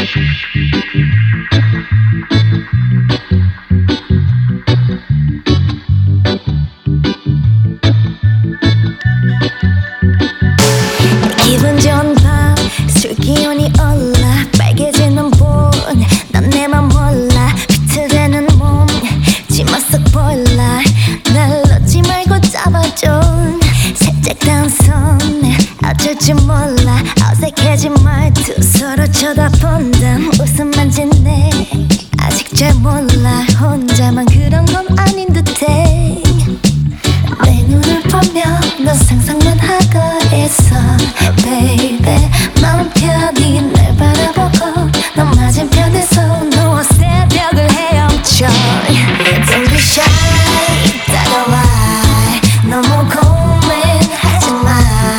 기분 좋은 밤 술 기운이 올라 빨개지는 본 넌 내 맘 몰라 비틀대는 몸 치마 속 보일라 날 놓지 말고 잡아줘 살짝 단손 어쩔 줄 몰라 어색해진 말투 서로 쳐다본담 웃음만 짓네 아직 잘 몰라 혼자만 그런 건 아닌 듯해 내 눈을 보며 넌 상상만 하고 있어 baby 마음 편히 날 바라보고 넌 맞은편에서 누워 새벽을 헤엄쳐 Don't be shy 다가와 너무 고민하지 마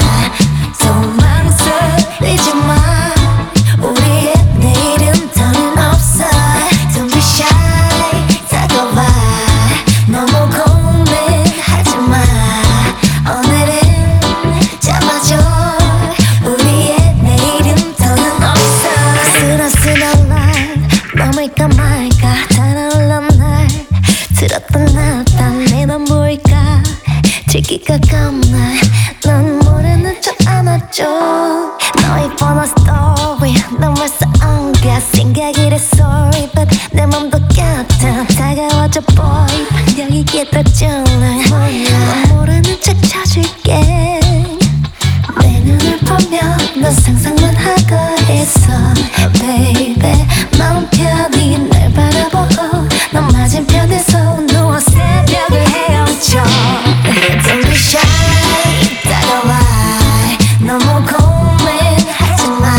소망스리지 마 우리의 내일은 더는 없어 Don't be shy 다가와 너무 고민하지 마 오늘은 잡아줘 우리의 내일은 더는 없어 쓰러쓰러 날 넘을까 말까 달아올라 날 들었던 나단 내맘 보일까 들기가 겁나 넌 모르는 척 안아줘 너의 번호 스토리 넌 벌써 엉겨 생각이 래 sorry but 내 맘도 같아 다가와줘 boy 반격 있게 떠줄래 넌 모르는 척 쳐줄게 내 눈을 보며 넌 상상만 하고 있어 baby 마음 편히 날 바라보고 넌 맞은편에서 누워 새벽을 헤엄쳐 Don't be shy 다가와 너무 고민하지 마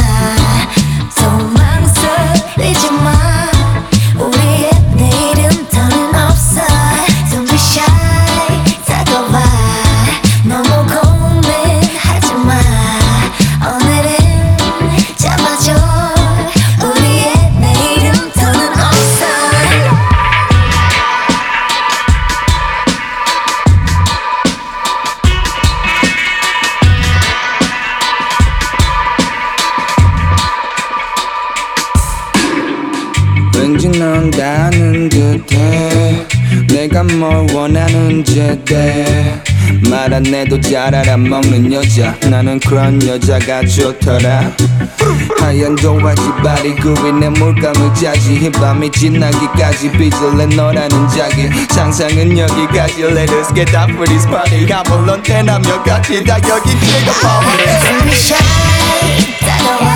소망스리지 마 우리의 내일은 더는 없어 Don't be shy 다가와 너무 고민하지 마 오늘은 잡아줘 우리의 내일은 더는 없어 왠지 넌 닿는 듯해 내가 뭘 원하는지 말 안 해도 잘 알아먹는 여자 나는 그런 여자가 좋더라 하얀 도화지 바리 그 위 내 물감을 짜지 이 밤이 지나기까지 빚을 내 너라는 자기 상상은 여기까지 Let us get up for this party 아물론 대남여 같이 다 여기 찍어봐 Don't be shy 다가와